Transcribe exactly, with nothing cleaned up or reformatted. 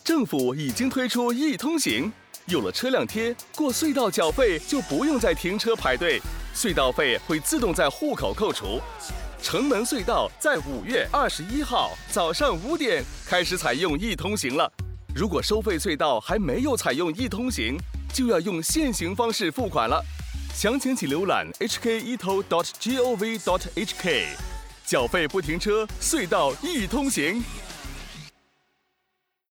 政府已经推出易通行，有了车辆贴，过隧道缴费就不用再停车排队，隧道费会自动在户口扣除。城门隧道在五月二十一号早上五点开始采用易通行了。如果收费隧道还没有采用易通行，就要用现行方式付款了。详情请浏览 h k e t o dot gov dot h k。缴费不停车，隧道易通行。